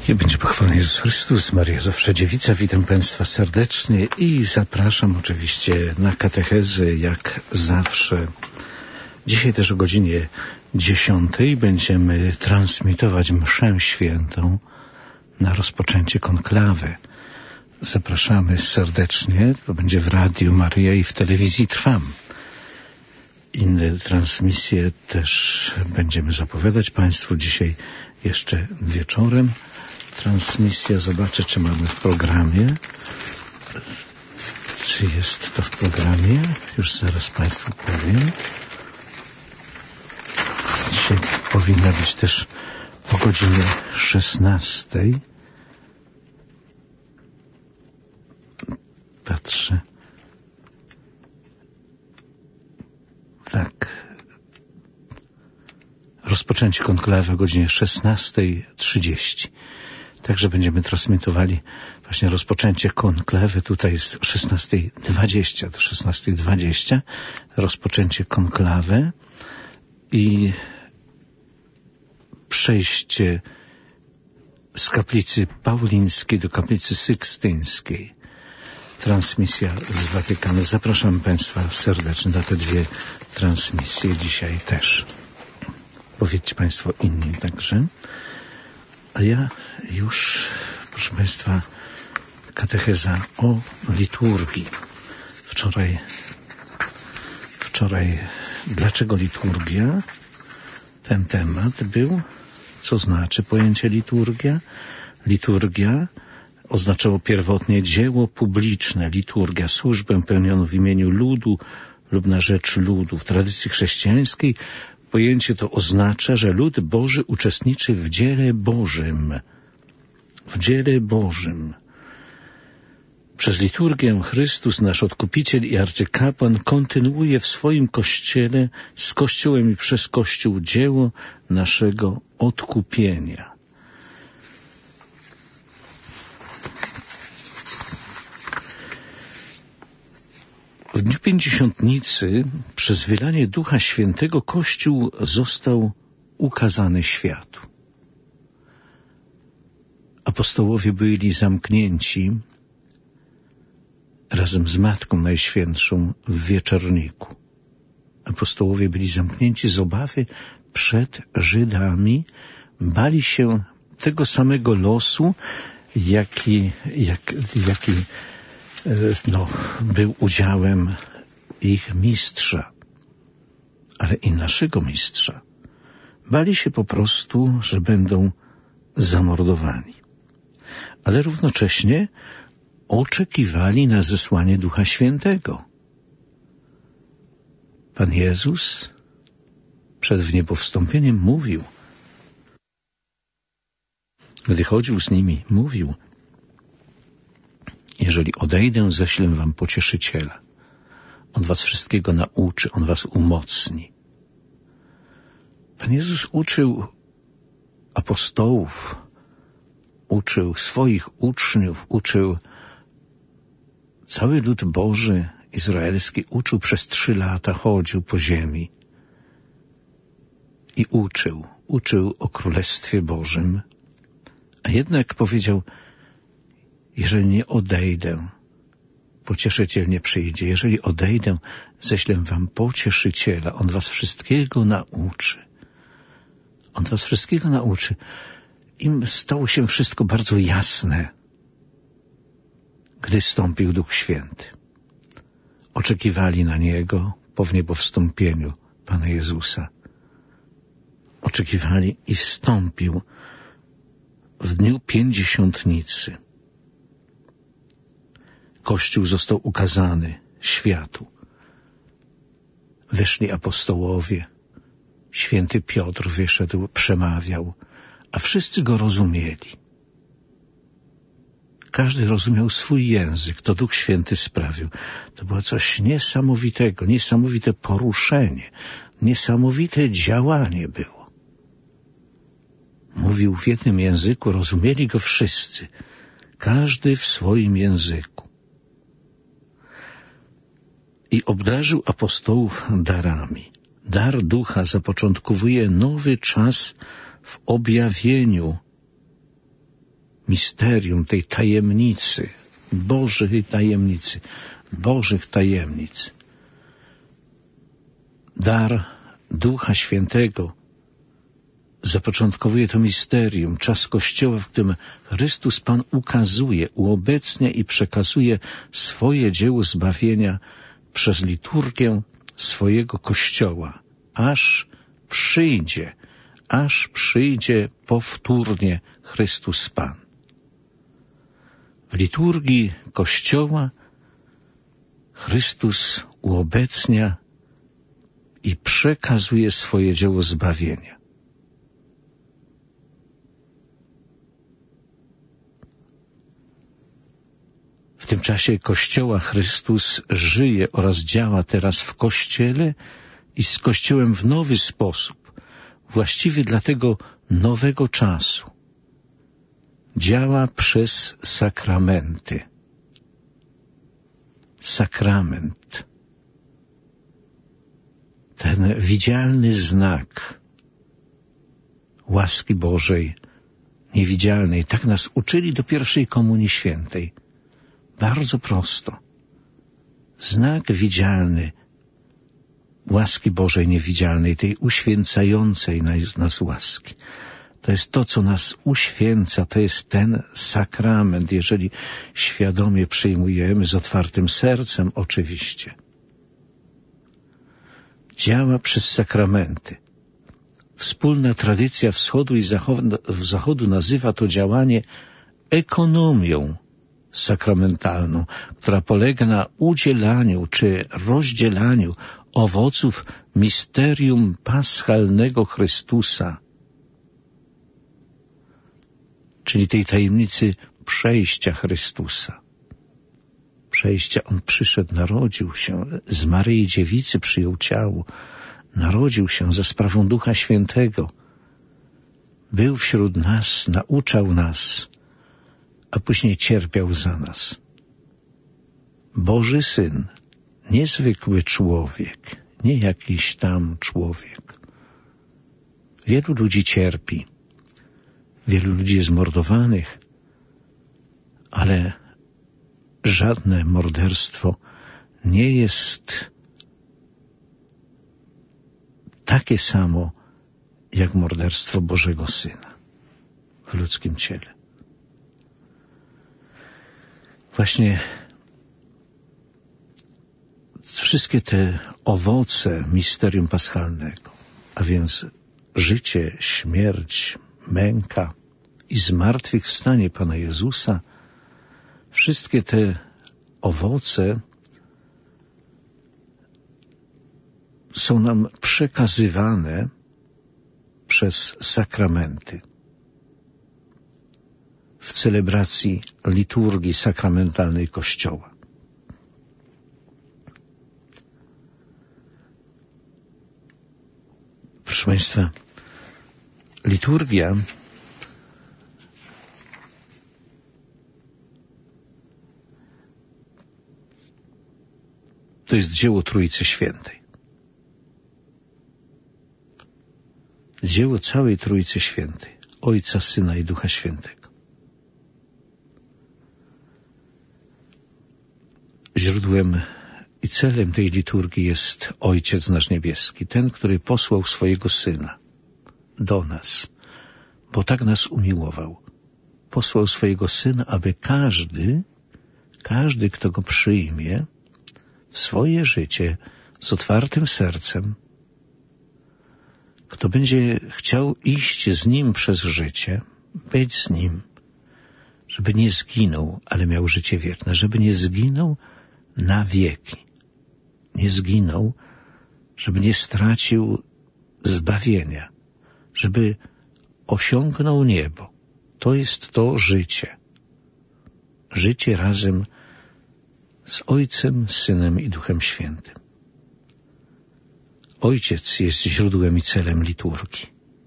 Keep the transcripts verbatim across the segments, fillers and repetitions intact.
Niech będzie pochwalony Jezus Chrystus, Maria zawsze dziewica. Witam Państwa serdecznie i zapraszam oczywiście na katechezę, jak zawsze. Dzisiaj też o godzinie dziesiątej będziemy transmitować mszę świętą na rozpoczęcie konklawy. Zapraszamy serdecznie, to będzie w Radiu Maryja i w telewizji Trwam. Inne transmisje też będziemy zapowiadać Państwu dzisiaj jeszcze wieczorem. Transmisja, zobaczę, czy mamy w programie. Czy jest to w programie? Już zaraz Państwu powiem. Dzisiaj powinna być też o godzinie szesnastej. Patrzę. Tak. Rozpoczęcie konklawy o godzinie szesnastej trzydzieści. Także będziemy transmitowali właśnie rozpoczęcie konklawy. Tutaj jest szesnastej dwadzieścia do szesnastej dwadzieścia. Rozpoczęcie konklawy i przejście z kaplicy paulińskiej do kaplicy sykstyńskiej. Transmisja z Watykanu. Zapraszam Państwa serdecznie na te dwie transmisje dzisiaj też. Powiedzcie Państwo innym także. A ja już, proszę Państwa, katecheza o liturgii. Wczoraj, wczoraj, dlaczego liturgia? Ten temat był, co znaczy pojęcie liturgia? Liturgia oznaczało pierwotnie dzieło publiczne, liturgia, służbę pełnioną w imieniu ludu lub na rzecz ludu. W tradycji chrześcijańskiej pojęcie to oznacza, że lud Boży uczestniczy w dziele Bożym. W dziele Bożym. Przez liturgię Chrystus, nasz Odkupiciel i Arcykapłan, kontynuuje w swoim Kościele, z Kościołem i przez Kościół dzieło naszego odkupienia. W dniu Pięćdziesiątnicy przez wylanie Ducha Świętego Kościół został ukazany światu. Apostołowie byli zamknięci razem z Matką Najświętszą w wieczorniku. Apostołowie byli zamknięci z obawy przed Żydami, bali się tego samego losu, jaki, jak, jaki no, był udziałem ich mistrza, ale i naszego mistrza. Bali się po prostu, że będą zamordowani. Ale równocześnie oczekiwali na zesłanie Ducha Świętego. Pan Jezus przed wniebowstąpieniem mówił, gdy chodził z nimi, mówił: jeżeli odejdę, ześlę wam Pocieszyciela. On was wszystkiego nauczy, on was umocni. Pan Jezus uczył apostołów, uczył swoich uczniów, uczył cały lud Boży, izraelski, uczył przez trzy lata, chodził po ziemi i uczył, uczył o Królestwie Bożym. A jednak powiedział: jeżeli nie odejdę, Pocieszyciel nie przyjdzie. Jeżeli odejdę, ześlę wam Pocieszyciela. On was wszystkiego nauczy. On was wszystkiego nauczy. Im stało się wszystko bardzo jasne, gdy zstąpił Duch Święty. Oczekiwali na Niego po wniebowstąpieniu Pana Jezusa. Oczekiwali i wstąpił w dniu Pięćdziesiątnicy. Kościół został ukazany światu. Wyszli apostołowie. Święty Piotr wyszedł, przemawiał, a wszyscy go rozumieli. Każdy rozumiał swój język, to Duch Święty sprawił. To było coś niesamowitego, niesamowite poruszenie, niesamowite działanie było. Mówił w jednym języku, rozumieli go wszyscy, każdy w swoim języku. I obdarzył apostołów darami. Dar Ducha zapoczątkowuje nowy czas w objawieniu misterium, tej tajemnicy, Bożej tajemnicy, Bożych tajemnic. Dar Ducha Świętego zapoczątkowuje to misterium, czas Kościoła, w którym Chrystus Pan ukazuje, uobecnia i przekazuje swoje dzieło zbawienia przez liturgię swojego Kościoła, aż przyjdzie, aż przyjdzie powtórnie Chrystus Pan. W liturgii Kościoła Chrystus uobecnia i przekazuje swoje dzieło zbawienia. W tym czasie Kościoła Chrystus żyje oraz działa teraz w Kościele i z Kościołem w nowy sposób, właściwie dla tego nowego czasu. Działa przez sakramenty. Sakrament. Ten widzialny znak łaski Bożej, niewidzialnej. Tak nas uczyli do pierwszej Komunii Świętej. Bardzo prosto. Znak widzialny łaski Bożej niewidzialnej, tej uświęcającej nas łaski. To jest to, co nas uświęca, to jest ten sakrament, jeżeli świadomie przyjmujemy, z otwartym sercem oczywiście. Działa przez sakramenty. Wspólna tradycja wschodu i zachodu, zachodu nazywa to działanie ekonomią sakramentalną, która polega na udzielaniu czy rozdzielaniu owoców misterium paschalnego Chrystusa, czyli tej tajemnicy przejścia Chrystusa. Przejścia, On przyszedł, narodził się, z Maryi Dziewicy przyjął ciało, narodził się za sprawą Ducha Świętego, był wśród nas, nauczał nas, a później cierpiał za nas. Boży Syn, niezwykły człowiek, nie jakiś tam człowiek. Wielu ludzi cierpi, wielu ludzi jest mordowanych, ale żadne morderstwo nie jest takie samo jak morderstwo Bożego Syna w ludzkim ciele. Właśnie wszystkie te owoce misterium paschalnego, a więc życie, śmierć, męka i zmartwychwstanie Pana Jezusa, wszystkie te owoce są nam przekazywane przez sakramenty. W celebracji liturgii sakramentalnej Kościoła. Proszę Państwa, liturgia to jest dzieło Trójcy Świętej. Dzieło całej Trójcy Świętej, Ojca, Syna i Ducha Świętego. Źródłem i celem tej liturgii jest Ojciec nasz niebieski, ten, który posłał swojego Syna do nas, bo tak nas umiłował. Posłał swojego Syna, aby każdy, każdy, kto Go przyjmie w swoje życie z otwartym sercem, kto będzie chciał iść z Nim przez życie, być z Nim, żeby nie zginął, ale miał życie wieczne, żeby nie zginął na wieki. Nie zginął, żeby nie stracił zbawienia, żeby osiągnął niebo. To jest to życie. Życie razem z Ojcem, Synem i Duchem Świętym. Ojciec jest źródłem i celem liturgii.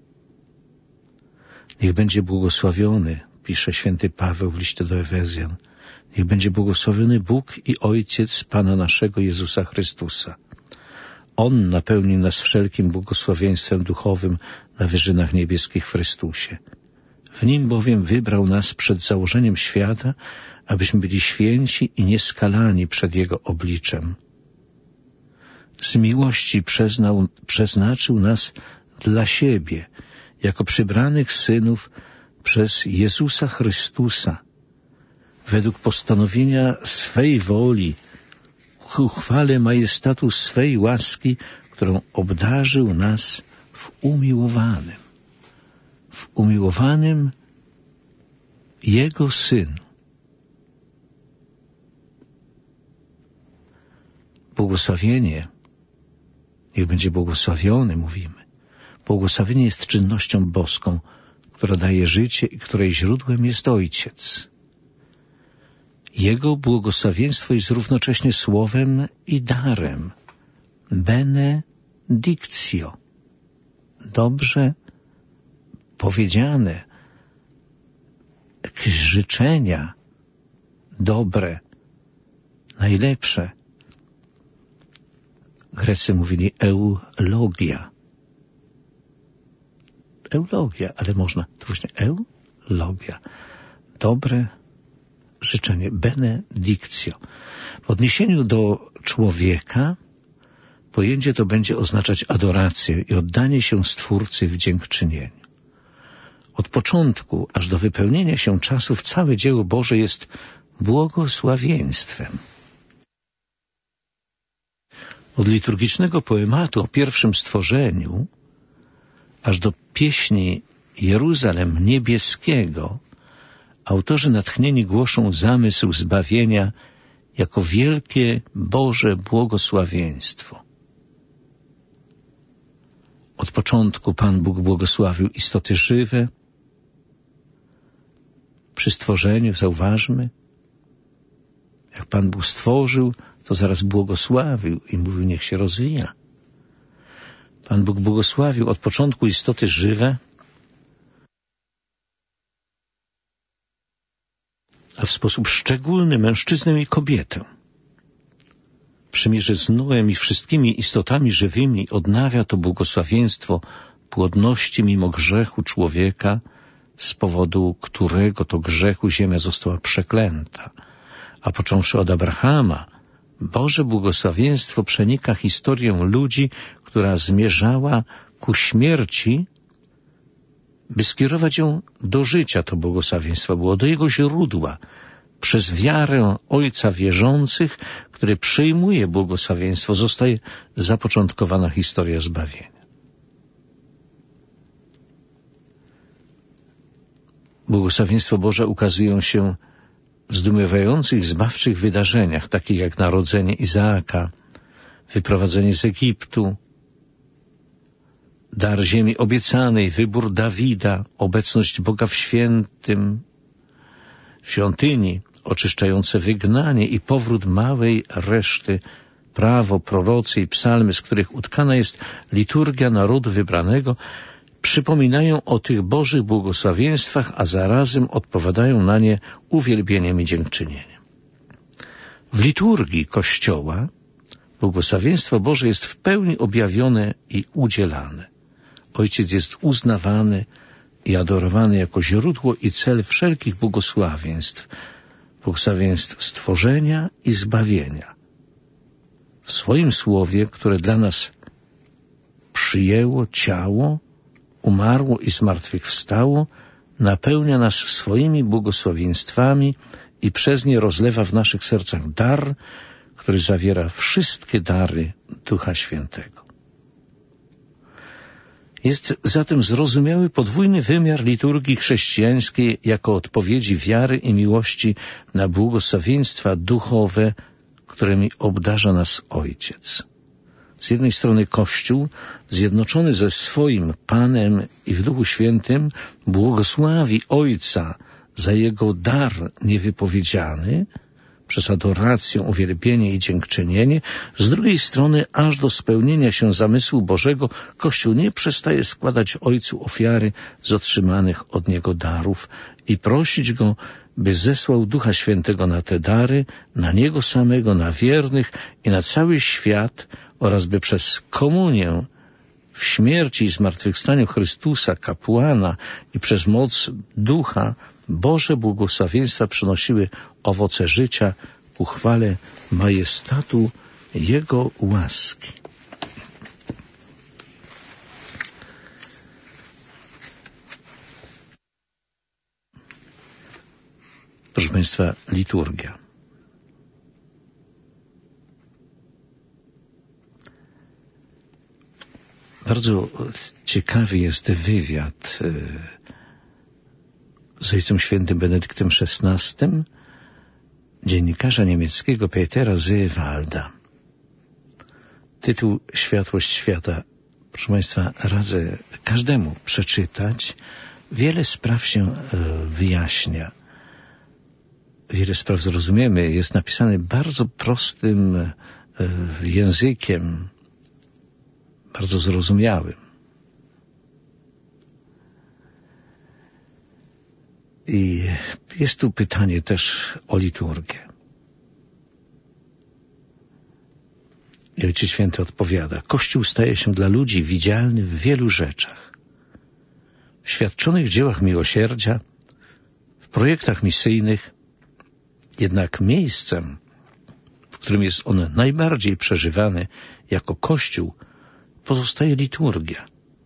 Niech będzie błogosławiony, pisze święty Paweł w liście do Efezjan, niech będzie błogosławiony Bóg i Ojciec Pana naszego Jezusa Chrystusa. On napełni nas wszelkim błogosławieństwem duchowym na wyżynach niebieskich w Chrystusie, W Nim bowiem wybrał nas przed założeniem świata, abyśmy byli święci i nieskalani przed Jego obliczem. Z miłości przeznał, przeznaczył nas dla siebie, jako przybranych synów przez Jezusa Chrystusa, według postanowienia swej woli, ku chwale majestatu swej łaski, którą obdarzył nas w umiłowanym, w umiłowanym Jego Synu. Błogosławienie, niech będzie błogosławiony, mówimy. Błogosławienie jest czynnością boską, która daje życie i której źródłem jest Ojciec. Jego błogosławieństwo jest równocześnie słowem i darem. Benedictio. Dobrze powiedziane. Jakieś życzenia dobre, najlepsze. Grecy mówili eulogia. Eulogia, ale można to właśnie eulogia. Dobre życzenie, benedictio. W odniesieniu do człowieka pojęcie to będzie oznaczać adorację i oddanie się Stwórcy w dziękczynieniu. Od początku aż do wypełnienia się czasów całe dzieło Boże jest błogosławieństwem. Od liturgicznego poematu o pierwszym stworzeniu aż do pieśni Jeruzalem niebieskiego autorzy natchnieni głoszą zamysł zbawienia jako wielkie Boże błogosławieństwo. Od początku Pan Bóg błogosławił istoty żywe. Przy stworzeniu zauważmy, jak Pan Bóg stworzył, to zaraz błogosławił i mówił, niech się rozwija. Pan Bóg błogosławił od początku istoty żywe, a w sposób szczególny mężczyznę i kobietę. Przymierze z Noem i wszystkimi istotami żywymi odnawia to błogosławieństwo płodności mimo grzechu człowieka, z powodu którego to grzechu ziemia została przeklęta. A począwszy od Abrahama, Boże błogosławieństwo przenika historię ludzi, która zmierzała ku śmierci, by skierować ją do życia. To błogosławieństwo było do jego źródła, przez wiarę Ojca wierzących, który przyjmuje błogosławieństwo, zostaje zapoczątkowana historia zbawienia. Błogosławieństwo Boże ukazują się w zdumiewających, zbawczych wydarzeniach, takich jak narodzenie Izaaka, wyprowadzenie z Egiptu, dar ziemi obiecanej, wybór Dawida, obecność Boga w świętym, w świątyni, oczyszczające wygnanie i powrót małej reszty, prawo, prorocy i psalmy, z których utkana jest liturgia narodu wybranego, przypominają o tych Bożych błogosławieństwach, a zarazem odpowiadają na nie uwielbieniem i dziękczynieniem. W liturgii Kościoła błogosławieństwo Boże jest w pełni objawione i udzielane. Ojciec jest uznawany i adorowany jako źródło i cel wszelkich błogosławieństw, błogosławieństw stworzenia i zbawienia. W swoim słowie, które dla nas przyjęło ciało, umarło i zmartwychwstało, napełnia nas swoimi błogosławieństwami i przez nie rozlewa w naszych sercach dar, który zawiera wszystkie dary Ducha Świętego. Jest zatem zrozumiały podwójny wymiar liturgii chrześcijańskiej jako odpowiedzi wiary i miłości na błogosławieństwa duchowe, którymi obdarza nas Ojciec. Z jednej strony Kościół, zjednoczony ze swoim Panem i w Duchu Świętym, błogosławi Ojca za Jego dar niewypowiedziany, przez adorację, uwielbienie i dziękczynienie. Z drugiej strony, aż do spełnienia się zamysłu Bożego, Kościół nie przestaje składać Ojcu ofiary z otrzymanych od Niego darów i prosić Go, by zesłał Ducha Świętego na te dary, na Niego samego, na wiernych i na cały świat oraz by przez komunię w śmierci i zmartwychwstaniu Chrystusa, kapłana i przez moc Ducha Boże błogosławieństwa przynosiły owoce życia ku chwale majestatu Jego łaski. Proszę Państwa, liturgia. Bardzo ciekawy jest wywiad z Ojcem Świętym Benedyktem szesnastym, dziennikarza niemieckiego Petera Seewalda. Tytuł Światłość świata. Proszę Państwa, radzę każdemu przeczytać. Wiele spraw się wyjaśnia. Wiele spraw zrozumiemy. Jest napisany bardzo prostym językiem, bardzo zrozumiałym. I jest tu pytanie też o liturgię. I Ojciec Święty odpowiada: Kościół staje się dla ludzi widzialny w wielu rzeczach. W świadczonych dziełach miłosierdzia, w projektach misyjnych, jednak miejscem, w którym jest on najbardziej przeżywany jako Kościół, pozostaje liturgia.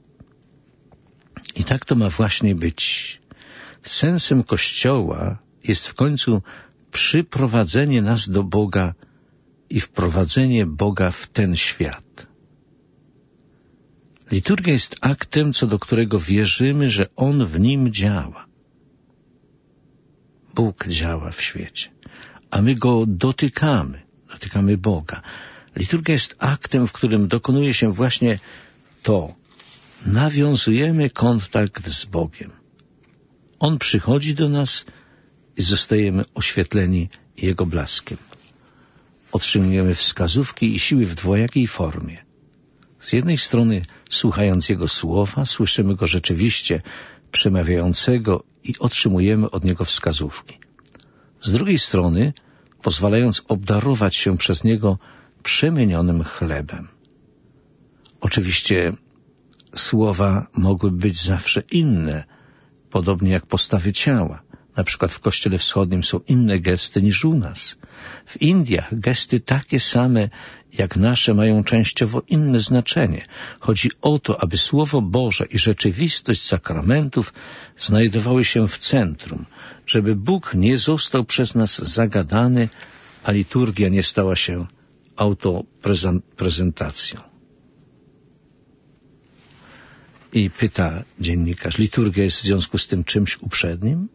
I tak to ma właśnie być. Sensem Kościoła jest w końcu przyprowadzenie nas do Boga i wprowadzenie Boga w ten świat. Liturgia jest aktem, co do którego wierzymy, że On w nim działa. Bóg działa w świecie, a my Go dotykamy, dotykamy Boga. Liturgia jest aktem, w którym dokonuje się właśnie to. Nawiązujemy kontakt z Bogiem. On przychodzi do nas i zostajemy oświetleni Jego blaskiem. Otrzymujemy wskazówki i siły w dwojakiej formie. Z jednej strony, słuchając Jego słowa, słyszymy Go rzeczywiście przemawiającego i otrzymujemy od Niego wskazówki. Z drugiej strony, pozwalając obdarować się przez Niego przemienionym chlebem. Oczywiście słowa mogły być zawsze inne, podobnie jak postawy ciała. Na przykład w Kościele Wschodnim są inne gesty niż u nas. W Indiach gesty takie same jak nasze mają częściowo inne znaczenie. Chodzi o to, aby Słowo Boże i rzeczywistość sakramentów znajdowały się w centrum, żeby Bóg nie został przez nas zagadany, a liturgia nie stała się autoprezentacją. I pyta dziennikarz, liturgia jest w związku z tym czymś uprzednim?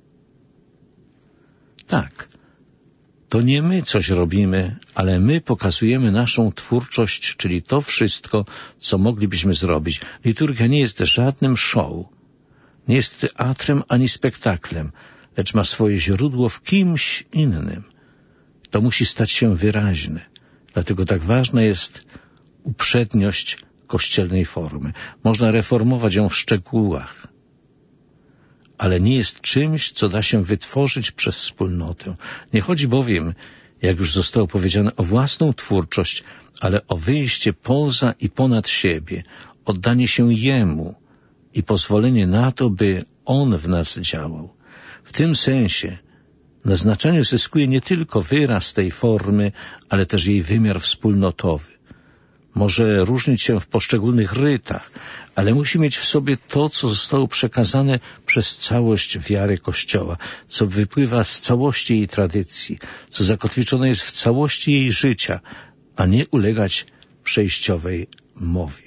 Tak. To nie my coś robimy, ale my pokazujemy naszą twórczość, czyli to wszystko, co moglibyśmy zrobić. Liturgia nie jest żadnym show, nie jest teatrem ani spektaklem, lecz ma swoje źródło w kimś innym. To musi stać się wyraźne. Dlatego tak ważna jest uprzedniość kościelnej formy. Można reformować ją w szczegółach, ale nie jest czymś, co da się wytworzyć przez wspólnotę. Nie chodzi bowiem, jak już zostało powiedziane, o własną twórczość, ale o wyjście poza i ponad siebie, oddanie się Jemu i pozwolenie na to, by On w nas działał. W tym sensie na znaczeniu zyskuje nie tylko wyraz tej formy, ale też jej wymiar wspólnotowy. Może różnić się w poszczególnych rytach, ale musi mieć w sobie to, co zostało przekazane przez całość wiary Kościoła, co wypływa z całości jej tradycji, co zakotwiczone jest w całości jej życia, a nie ulegać przejściowej mowie.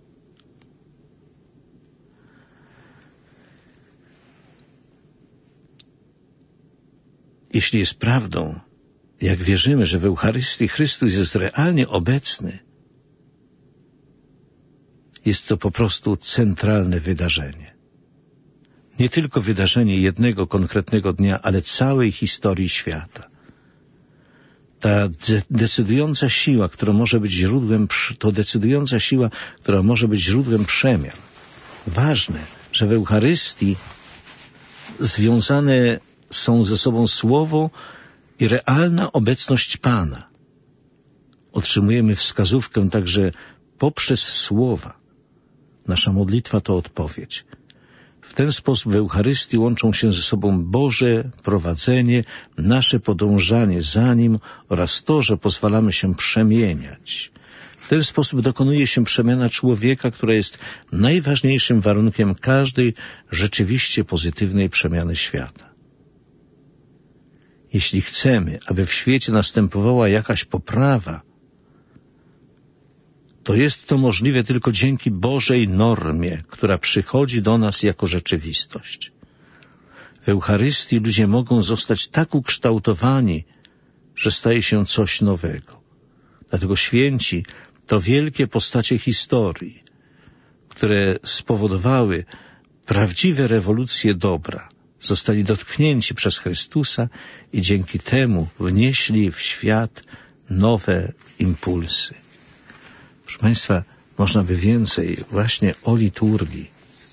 Jeśli jest prawdą, jak wierzymy, że w Eucharystii Chrystus jest realnie obecny, jest to po prostu centralne wydarzenie. Nie tylko wydarzenie jednego konkretnego dnia, ale całej historii świata. Ta de- decydująca siła, która może być źródłem, to decydująca siła, która może być źródłem przemian. Ważne, że w Eucharystii związane są ze sobą Słowo i realna obecność Pana. Otrzymujemy wskazówkę także poprzez słowa. Nasza modlitwa to odpowiedź. W ten sposób w Eucharystii łączą się ze sobą Boże prowadzenie, nasze podążanie za Nim oraz to, że pozwalamy się przemieniać. W ten sposób dokonuje się przemiana człowieka, która jest najważniejszym warunkiem każdej rzeczywiście pozytywnej przemiany świata. Jeśli chcemy, aby w świecie następowała jakaś poprawa, to jest to możliwe tylko dzięki Bożej normie, która przychodzi do nas jako rzeczywistość. W Eucharystii ludzie mogą zostać tak ukształtowani, że staje się coś nowego. Dlatego święci to wielkie postacie historii, które spowodowały prawdziwe rewolucje dobra. Zostali dotknięci przez Chrystusa i dzięki temu wnieśli w świat nowe impulsy. Proszę Państwa, można by więcej właśnie o liturgii.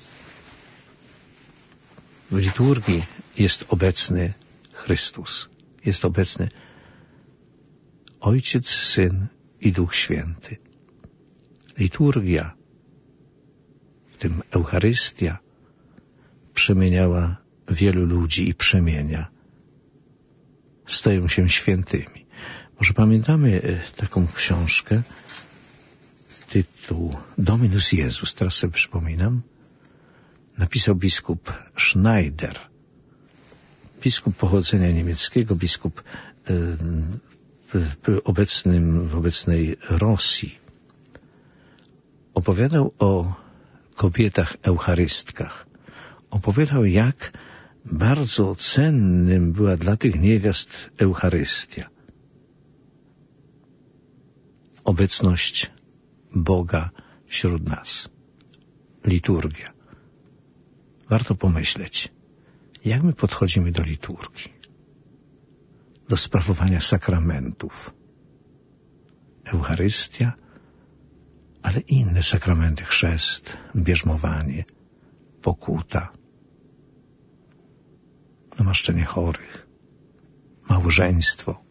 W liturgii jest obecny Chrystus. Jest obecny Ojciec, Syn i Duch Święty. Liturgia, w tym Eucharystia, przemieniała wielu ludzi i przemienia. Stają się świętymi. Może pamiętamy taką książkę, tytuł Dominus Jezus, teraz sobie przypominam, napisał biskup Schneider, biskup pochodzenia niemieckiego, biskup w, obecnym, w obecnej Rosji. Opowiadał o kobietach eucharystkach. Opowiadał, jak bardzo cennym była dla tych niewiast Eucharystia. Obecność Boga wśród nas. Liturgia. Warto pomyśleć, jak my podchodzimy do liturgii, do sprawowania sakramentów. Eucharystia, ale i inne sakramenty, chrzest, bierzmowanie, pokuta, namaszczenie chorych, małżeństwo.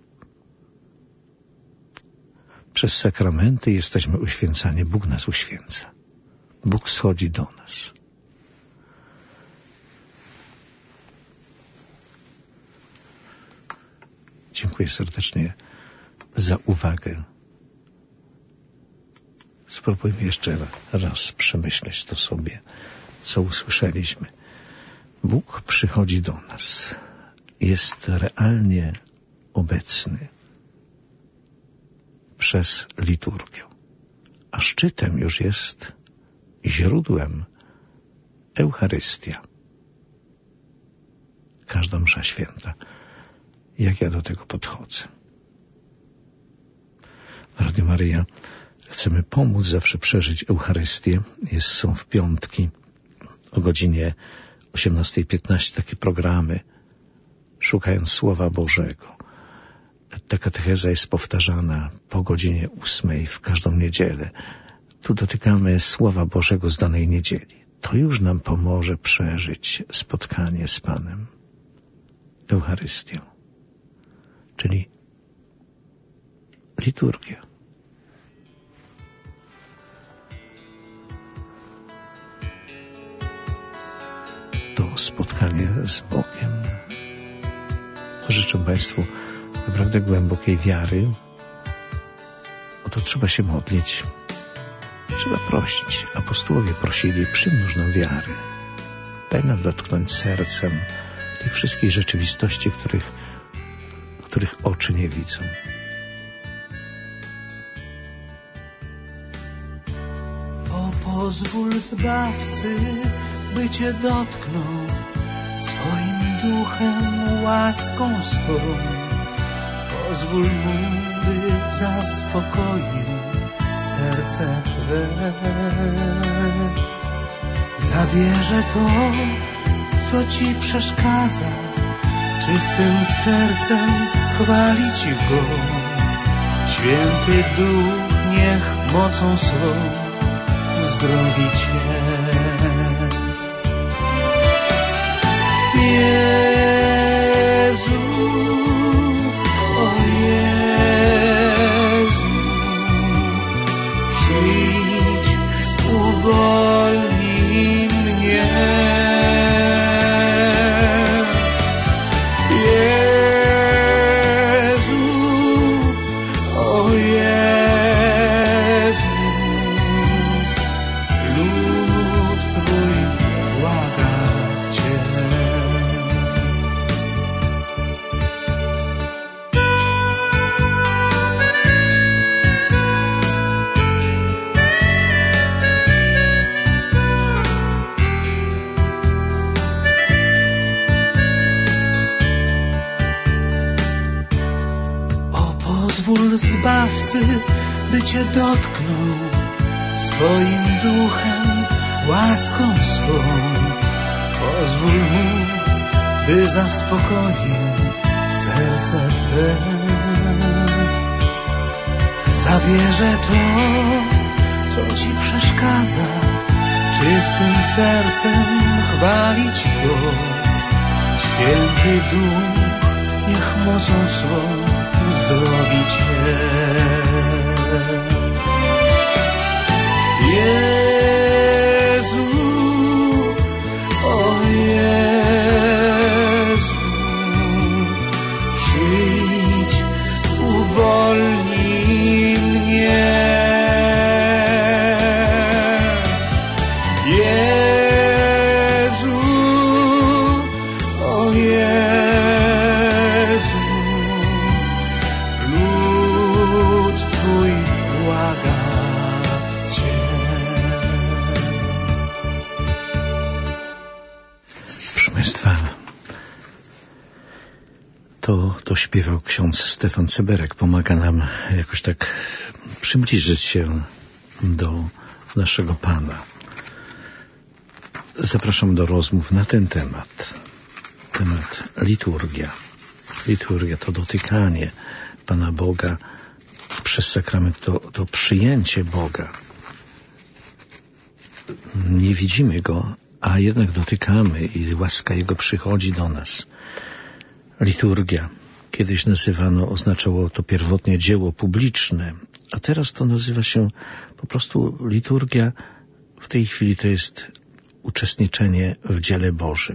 Przez sakramenty jesteśmy uświęcani. Bóg nas uświęca. Bóg schodzi do nas. Dziękuję serdecznie za uwagę. Spróbujmy jeszcze raz przemyśleć to sobie, co usłyszeliśmy. Bóg przychodzi do nas. Jest realnie obecny przez liturgię. A szczytem już jest źródłem Eucharystia. Każda msza święta. Jak ja do tego podchodzę? W Radiu Maryja chcemy pomóc zawsze przeżyć Eucharystię. Jest, są w piątki o godzinie osiemnastej piętnaście takie programy Szukając Słowa Bożego. Ta katecheza jest powtarzana po godzinie ósmej w każdą niedzielę. Tu dotykamy Słowa Bożego z danej niedzieli. To już nam pomoże przeżyć spotkanie z Panem. Eucharystią, czyli liturgia. To spotkanie z Bogiem. Życzę Państwu naprawdę głębokiej wiary. O to trzeba się modlić. Trzeba prosić. Apostołowie prosili: przymnóż nam wiary. Daj nam dotknąć sercem tych wszystkich rzeczywistości, których, których oczy nie widzą. O, pozwól Zbawcy, by Cię dotknął swoim duchem, łaską swą. Pozwól Mu, by zaspokoił serce Twe. Zabierze to, co Ci przeszkadza, czystym sercem chwalić Go. Święty Duch niech mocą swą uzdrowi Cię. Jezu, o Jezu, przyjdź, uwolnij Pozwól Zbawcy, by Cię dotknął swoim duchem, łaską swą. Pozwól Mu, by zaspokoił serce Twe. Zabierze to, co Ci przeszkadza, czystym sercem chwalić Go. Święty Duch niech mocą swą uzdrowi Cię. Jezu, o Jezu, przyjdź, uwolnij mnie. Jezu, o Jezu, lud Twój błaga Cię. Proszę Państwa, to, to śpiewał ksiądz Stefan Ceberek. Pomaga nam jakoś tak przybliżyć się do naszego Pana. Zapraszam do rozmów na ten temat. Temat liturgia. Liturgia to dotykanie Pana Boga przez sakrament, to, to przyjęcie Boga. Nie widzimy Go, a jednak dotykamy i łaska Jego przychodzi do nas. Liturgia. Kiedyś nazywano, oznaczało to pierwotnie dzieło publiczne, a teraz to nazywa się po prostu liturgia. W tej chwili to jest uczestniczenie w dziele Bożym.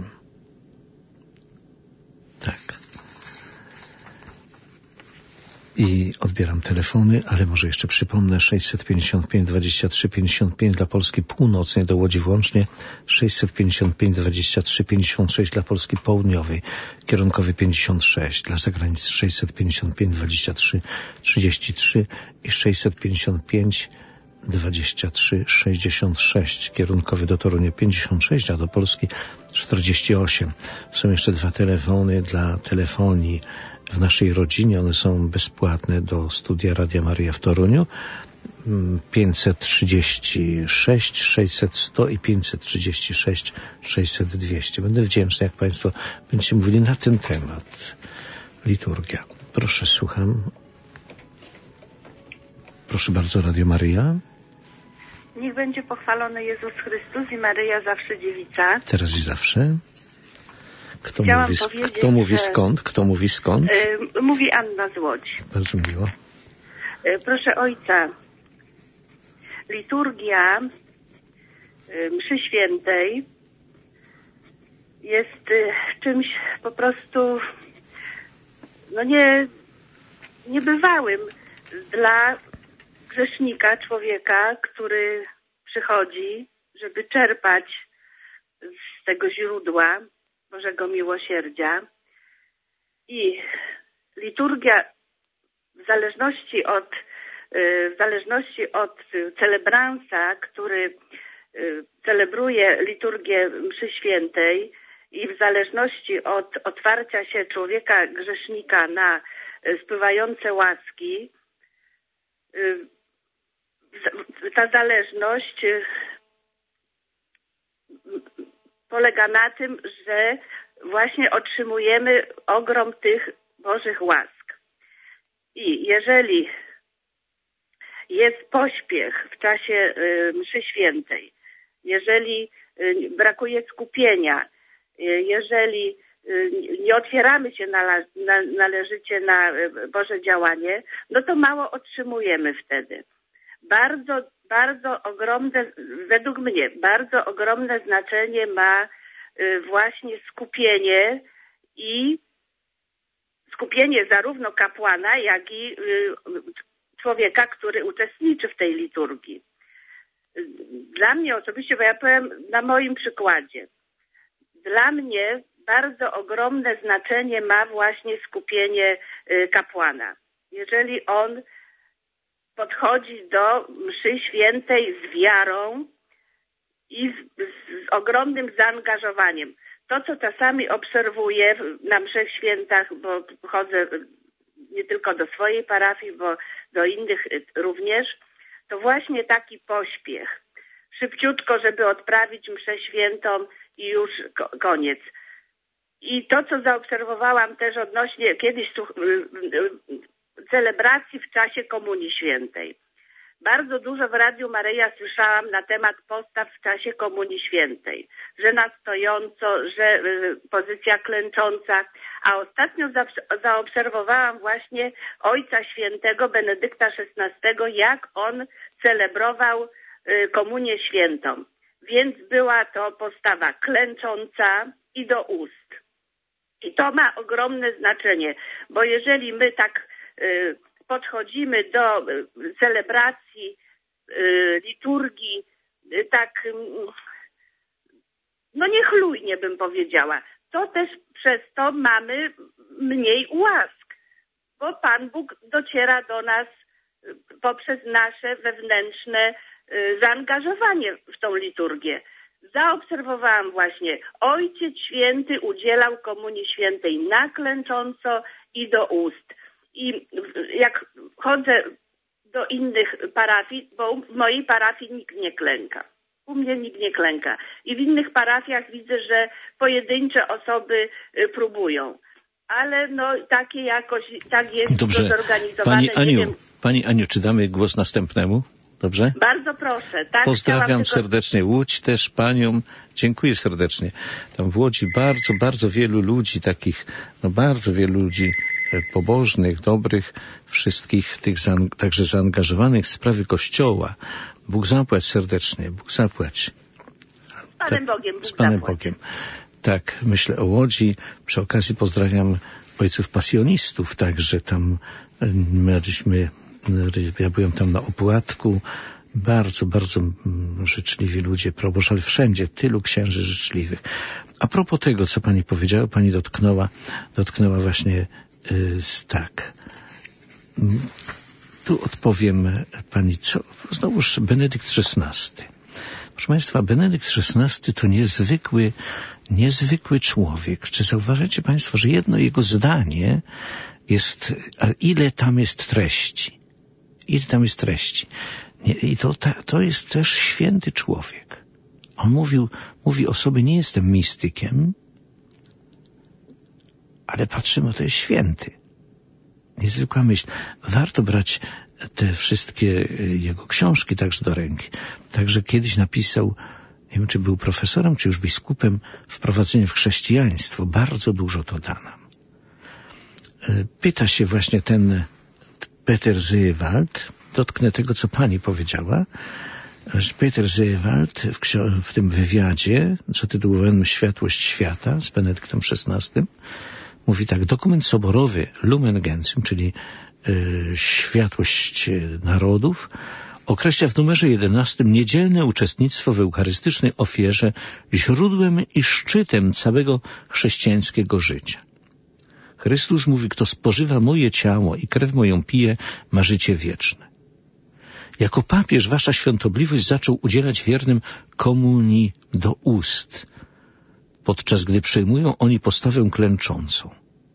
Tak. I odbieram telefony, ale może jeszcze przypomnę sześćset pięćdziesiąt pięć dwadzieścia trzy pięćdziesiąt pięć dla Polski Północnej, do Łodzi włącznie, sześćset pięćdziesiąt pięć dwadzieścia trzy pięćdziesiąt sześć dla Polski Południowej, kierunkowy pięćdziesiąt sześć, dla zagranic sześćset pięćdziesiąt pięć dwadzieścia trzy trzydzieści trzy i sześćset pięćdziesiąt pięć dwadzieścia trzy sześćdziesiąt sześć, kierunkowy do Torunia pięćdziesiąt sześć, a do Polski czterdzieści osiem. Są jeszcze dwa telefony dla telefonii w naszej rodzinie. One są bezpłatne do studia Radia Maryja w Toruniu. pięćset trzydzieści sześć sześćset sto i pięćset trzydzieści sześć sześćset dwieście. Będę wdzięczny, jak Państwo będziecie mówili na ten temat. Liturgia. Proszę, słucham. Proszę bardzo, Radio Maryja. Niech będzie pochwalony Jezus Chrystus i Maryja zawsze dziewica. Teraz i zawsze. Kto mówi, kto mówi skąd? Kto mówi skąd? Yy, mówi Anna z Łodzi. Bardzo miło. Yy, proszę Ojca, liturgia yy, mszy świętej jest yy, czymś po prostu no nie niebywałym dla grzesznika, człowieka, który przychodzi, żeby czerpać z tego źródła Bożego miłosierdzia. I liturgia w zależności od, w zależności od celebransa, który celebruje liturgię mszy świętej, i w zależności od otwarcia się człowieka grzesznika na spływające łaski, ta zależność polega na tym, że właśnie otrzymujemy ogrom tych Bożych łask. I jeżeli jest pośpiech w czasie mszy świętej, jeżeli brakuje skupienia, jeżeli nie otwieramy się należycie na Boże działanie, no to mało otrzymujemy wtedy. Bardzo, bardzo ogromne, według mnie, bardzo ogromne znaczenie ma właśnie skupienie i skupienie zarówno kapłana, jak i człowieka, który uczestniczy w tej liturgii. Dla mnie osobiście, bo ja powiem na moim przykładzie, dla mnie bardzo ogromne znaczenie ma właśnie skupienie kapłana. Jeżeli on podchodzi do mszy świętej z wiarą i z, z ogromnym zaangażowaniem. To, co czasami obserwuję na mszach świętach, bo chodzę nie tylko do swojej parafii, bo do innych również, to właśnie taki pośpiech. Szybciutko, żeby odprawić mszę świętą i już koniec. I to, co zaobserwowałam też odnośnie kiedyś celebracji w czasie Komunii Świętej. Bardzo dużo w Radiu Maryja słyszałam na temat postaw w czasie Komunii Świętej. Że na stojąco, że pozycja klęcząca. A ostatnio zaobserwowałam właśnie Ojca Świętego Benedykta szesnastego, jak on celebrował Komunię Świętą. Więc była to postawa klęcząca i do ust. I to ma ogromne znaczenie, bo jeżeli my tak y, podchodzimy do y, celebracji, y, liturgii, y, tak y, no niechlujnie bym powiedziała, to też przez to mamy mniej łask, bo Pan Bóg dociera do nas y, poprzez nasze wewnętrzne y, zaangażowanie w tą liturgię. Zaobserwowałam właśnie, Ojciec Święty udzielał Komunii Świętej na klęcząco i do ust. I jak chodzę do innych parafii, bo w mojej parafii nikt nie klęka. U mnie nikt nie klęka. I w innych parafiach widzę, że pojedyncze osoby próbują. Ale no takie jakoś, tak jest Dobrze. to zorganizowane. Pani Aniu, nie wiem. Pani Aniu, czy damy głos następnemu? Dobrze? Bardzo proszę. Tak, pozdrawiam tylko... serdecznie Łódź też paniom. Dziękuję serdecznie. Tam w Łodzi bardzo, bardzo wielu ludzi takich, no bardzo wielu ludzi pobożnych, dobrych, wszystkich tych zaang- także zaangażowanych w sprawy Kościoła. Bóg zapłać serdecznie, Bóg zapłać. Z Panem Bogiem, Bóg Z Panem zapłać. Bogiem. Tak, myślę o Łodzi. Przy okazji pozdrawiam ojców pasjonistów, także tam mieliśmy, ja byłem tam na opłatku, bardzo, bardzo życzliwi ludzie, proboszcz, ale wszędzie tylu księży życzliwych. A propos tego, co pani powiedziała, pani dotknęła, dotknęła właśnie yy, tak. Tu odpowiem pani, co? Znowuż Benedykt szesnasty. Proszę państwa, Benedykt szesnasty to niezwykły, niezwykły człowiek. Czy zauważacie państwo, że jedno jego zdanie jest, a ile tam jest treści? Ile tam jest treści? I to, to jest też święty człowiek. On mówił, mówi o sobie, nie jestem mistykiem, ale patrzymy, to jest święty. Niezwykła myśl. Warto brać te wszystkie jego książki także do ręki. Także kiedyś napisał, nie wiem, czy był profesorem, czy już biskupem, Wprowadzenie w chrześcijaństwo. Bardzo dużo to da nam. Pyta się właśnie ten Peter Zewald, dotknę tego, co pani powiedziała, że Peter Zewald w, ksio- w tym wywiadzie zatytułowanym Światłość świata z Benedyktem szesnastym mówi tak: dokument soborowy Lumen Gentium, czyli y, światłość narodów, określa w numerze jedenastym niedzielne uczestnictwo w eucharystycznej ofierze źródłem i szczytem całego chrześcijańskiego życia. Chrystus mówi, kto spożywa moje ciało i krew moją pije, ma życie wieczne. Jako papież wasza świątobliwość zaczął udzielać wiernym komunii do ust, podczas gdy przejmują oni postawę klęczącą.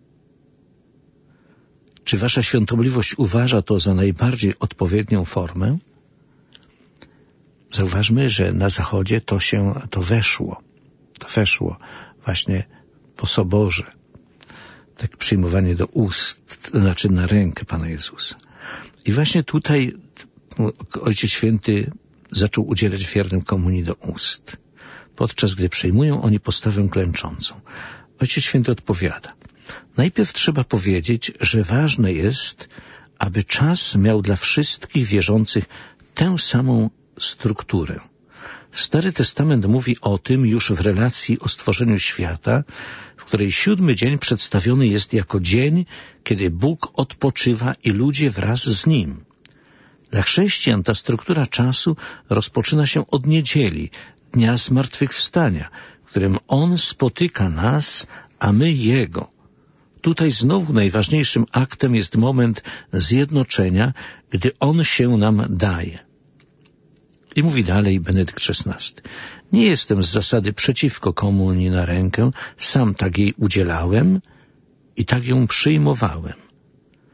Czy wasza świątobliwość uważa to za najbardziej odpowiednią formę? Zauważmy, że na Zachodzie to się, to weszło. To weszło właśnie po soborze. Tak przyjmowanie do ust, to znaczy na rękę Pana Jezusa. I właśnie tutaj Ojciec Święty zaczął udzielać wiernym komunii do ust, podczas gdy przyjmują oni postawę klęczącą. Ojciec Święty odpowiada: najpierw trzeba powiedzieć, że ważne jest, aby czas miał dla wszystkich wierzących tę samą strukturę. Stary Testament mówi o tym już w relacji o stworzeniu świata, w której siódmy dzień przedstawiony jest jako dzień, kiedy Bóg odpoczywa i ludzie wraz z Nim. Dla chrześcijan ta struktura czasu rozpoczyna się od niedzieli, dnia zmartwychwstania, w którym On spotyka nas, a my Jego. Tutaj znowu najważniejszym aktem jest moment zjednoczenia, gdy On się nam daje. I mówi dalej Benedykt szesnasty. Nie jestem z zasady przeciwko komunii na rękę, sam tak jej udzielałem i tak ją przyjmowałem.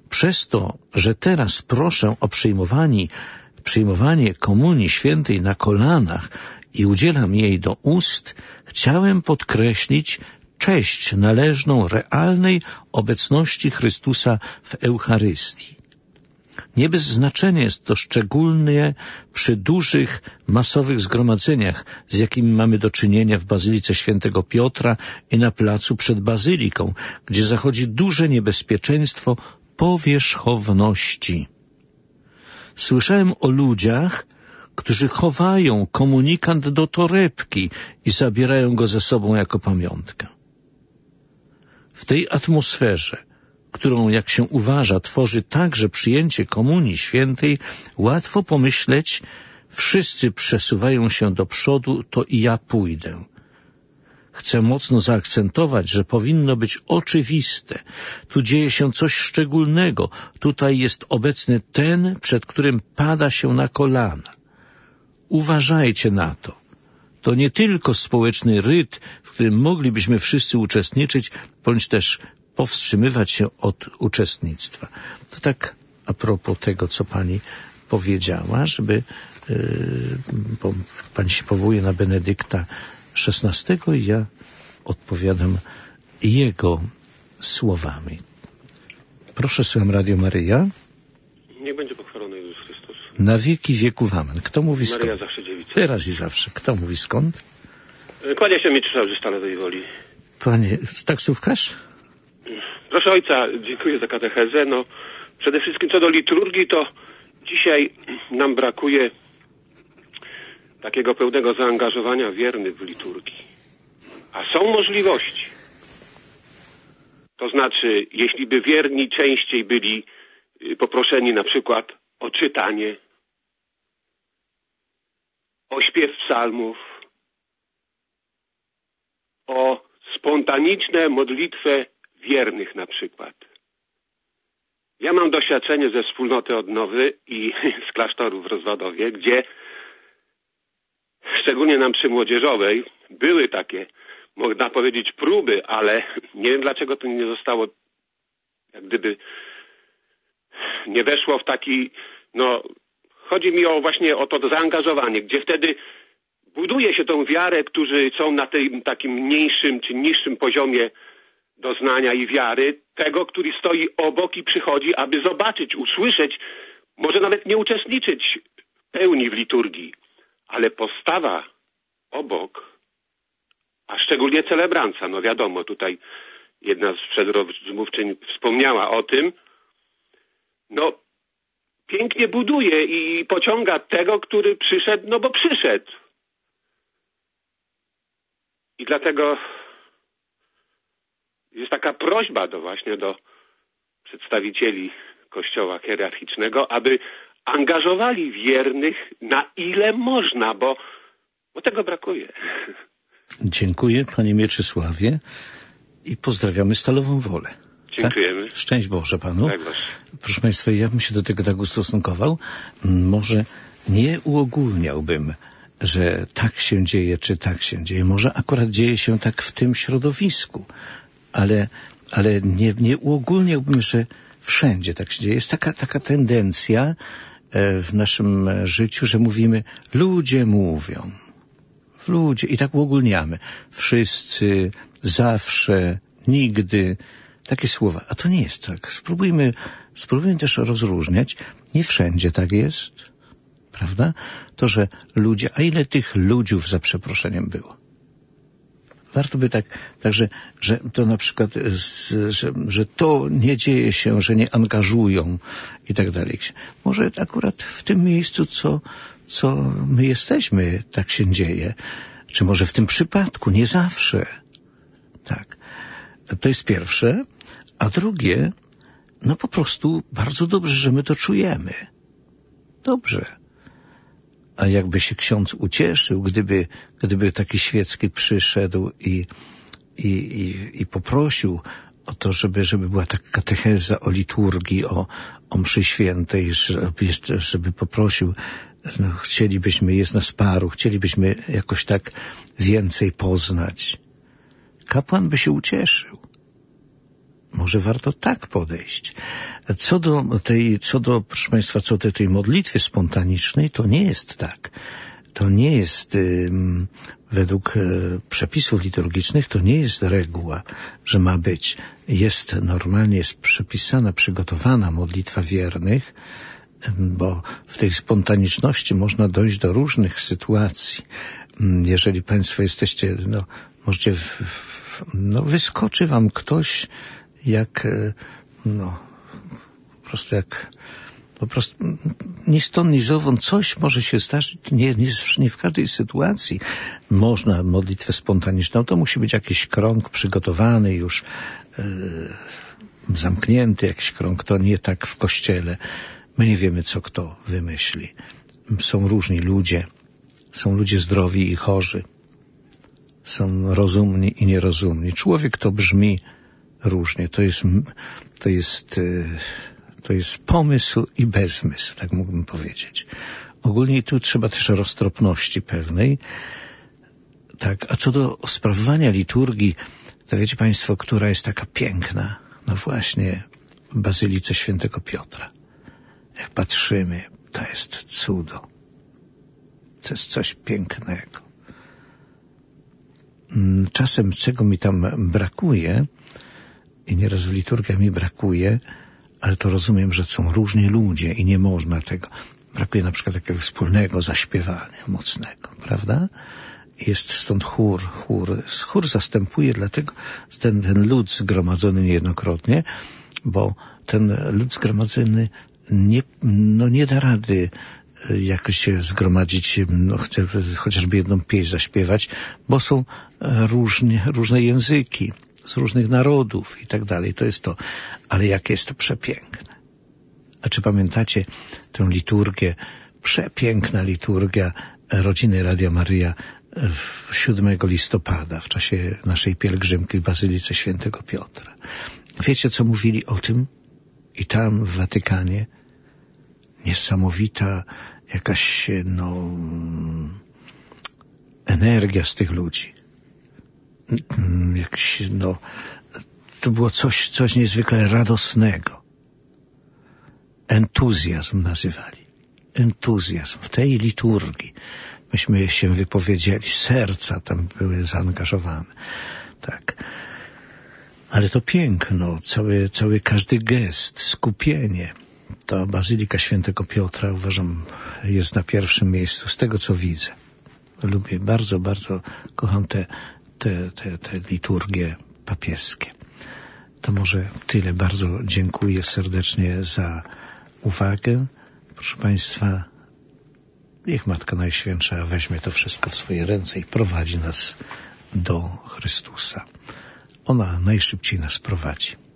Przez to, że teraz proszę o przyjmowanie, przyjmowanie Komunii Świętej na kolanach i udzielam jej do ust, chciałem podkreślić cześć należną realnej obecności Chrystusa w Eucharystii. Nie bez znaczenia jest to szczególnie przy dużych, masowych zgromadzeniach, z jakimi mamy do czynienia w Bazylice Świętego Piotra i na placu przed Bazyliką, gdzie zachodzi duże niebezpieczeństwo powierzchowności. Słyszałem o ludziach, którzy chowają komunikant do torebki i zabierają go ze sobą jako pamiątkę. W tej atmosferze, którą, jak się uważa, tworzy także przyjęcie Komunii Świętej, łatwo pomyśleć, wszyscy przesuwają się do przodu, to i ja pójdę. Chcę mocno zaakcentować, że powinno być oczywiste. Tu dzieje się coś szczególnego. Tutaj jest obecny ten, przed którym pada się na kolana. Uważajcie na to. To nie tylko społeczny ryt, w którym moglibyśmy wszyscy uczestniczyć, bądź też powstrzymywać się od uczestnictwa. To tak a propos tego, co pani powiedziała, żeby yy, bo pani się powołuje na Benedykta szesnastego i ja odpowiadam jego słowami. Proszę, słucham Radio Maryja. Niech będzie pochwalony Jezus Chrystus. Na wieki wieków amen. Kto mówi skąd? Maryja zawsze dziewica. Teraz i zawsze. Kto mówi skąd? Kłania się Mieczysław ze Stalowej Woli. Panie, taksówkarz? Proszę ojca, dziękuję za katechezę. No, przede wszystkim co do liturgii, to dzisiaj nam brakuje takiego pełnego zaangażowania wiernych w liturgii. A są możliwości. To znaczy, jeśli by wierni częściej byli poproszeni na przykład o czytanie, o śpiew psalmów, o spontaniczne modlitwę wiernych na przykład. Ja mam doświadczenie ze wspólnoty Odnowy i z klasztoru w Rozwadowie, gdzie szczególnie nam przy młodzieżowej były takie, można powiedzieć, próby, ale nie wiem dlaczego to nie zostało, jak gdyby nie weszło w taki, no chodzi mi o właśnie o to zaangażowanie, gdzie wtedy buduje się tą wiarę, którzy są na tym takim mniejszym czy niższym poziomie doznania i wiary, tego, który stoi obok i przychodzi, aby zobaczyć, usłyszeć, może nawet nie uczestniczyć w pełni w liturgii, ale postawa obok, a szczególnie celebranca, no wiadomo, tutaj jedna z przedrozmówczyń wspomniała o tym, no pięknie buduje i pociąga tego, który przyszedł, no bo przyszedł. I dlatego jest taka prośba do właśnie do przedstawicieli Kościoła hierarchicznego, aby angażowali wiernych na ile można, bo, bo tego brakuje. Dziękuję, panie Mieczysławie, i pozdrawiamy Stalową Wolę. Dziękujemy. Tak? Szczęść Boże panu. Tak właśnie. Proszę państwa, ja bym się do tego tak ustosunkował. Może nie uogólniałbym, że tak się dzieje, czy tak się dzieje. Może akurat dzieje się tak w tym środowisku, ale, ale nie, nie uogólniałbym, że wszędzie tak się dzieje. Jest taka, taka tendencja w naszym życiu, że mówimy, ludzie mówią. Ludzie, i tak uogólniamy. Wszyscy, zawsze, nigdy. Takie słowa. A to nie jest tak. Spróbujmy, spróbujmy też rozróżniać. Nie wszędzie tak jest. Prawda? To, że ludzie, a ile tych ludziów za przeproszeniem było? Warto by tak, także, że to na przykład, z, że, że to nie dzieje się, że nie angażują i tak dalej. Może akurat w tym miejscu, co, co my jesteśmy, tak się dzieje. Czy może w tym przypadku, nie zawsze. Tak. To jest pierwsze. A drugie, no po prostu bardzo dobrze, że my to czujemy. Dobrze. A jakby się ksiądz ucieszył, gdyby, gdyby taki świecki przyszedł i, i, i, i poprosił o to, żeby, żeby była taka katecheza o liturgii, o, o mszy świętej, żeby, żeby poprosił, no, chcielibyśmy, jest nas paru, chcielibyśmy jakoś tak więcej poznać. Kapłan by się ucieszył. Może warto tak podejść. Co do tej, co do, proszę Państwa, co do tej modlitwy spontanicznej, to nie jest tak. To nie jest, ym, według y, przepisów liturgicznych, to nie jest reguła, że ma być. Jest normalnie, jest przepisana, przygotowana modlitwa wiernych, bo w tej spontaniczności można dojść do różnych sytuacji. Jeżeli Państwo jesteście, no, możecie, w, w, no, wyskoczy Wam ktoś jak, no, po prostu jak, po prostu ni stąd, ni zowąd coś może się zdarzyć. Nie, nie, nie w każdej sytuacji można modlitwę spontaniczną. To musi być jakiś krąg przygotowany już, yy, zamknięty jakiś krąg. To nie tak w kościele. My nie wiemy, co kto wymyśli. Są różni ludzie. Są ludzie zdrowi i chorzy. Są rozumni i nierozumni. Człowiek to brzmi różnie. To jest, to jest, to jest pomysł i bezmysł, tak mógłbym powiedzieć. Ogólnie tu trzeba też roztropności pewnej. Tak, a co do sprawowania liturgii, to wiecie Państwo, która jest taka piękna? No właśnie, w Bazylice Świętego Piotra. Jak patrzymy, to jest cudo. To jest coś pięknego. Czasem, czego mi tam brakuje, i nieraz w liturgiach mi brakuje, ale to rozumiem, że są różni ludzie i nie można tego. Brakuje na przykład takiego wspólnego zaśpiewania mocnego, prawda? Jest stąd chór, chór. Chór zastępuje dlatego ten, ten lud zgromadzony niejednokrotnie, bo ten lud zgromadzony nie, no nie da rady jakoś się zgromadzić, no, chociażby jedną pieśń zaśpiewać, bo są różnie, różne języki z różnych narodów i tak dalej. To jest to. Ale jakie jest to przepiękne. A czy pamiętacie tę liturgię, przepiękna liturgia Rodziny Radia Maryja siódmego listopada w czasie naszej pielgrzymki w Bazylice Świętego Piotra? Wiecie, co mówili o tym? I tam w Watykanie niesamowita jakaś, no, energia z tych ludzi. Jakiś, no, to było coś, coś niezwykle radosnego. Entuzjazm nazywali. Entuzjazm w tej liturgii. Myśmy się wypowiedzieli, serca tam były zaangażowane. Tak. Ale to piękno, cały, cały każdy gest, skupienie. To Bazylika Świętego Piotra, uważam, jest na pierwszym miejscu z tego, co widzę. Lubię, bardzo, bardzo kocham te, te, te, te liturgie papieskie. To może tyle. Bardzo dziękuję serdecznie za uwagę. Proszę Państwa, niech Matka Najświętsza weźmie to wszystko w swoje ręce i prowadzi nas do Chrystusa. Ona najszybciej nas prowadzi.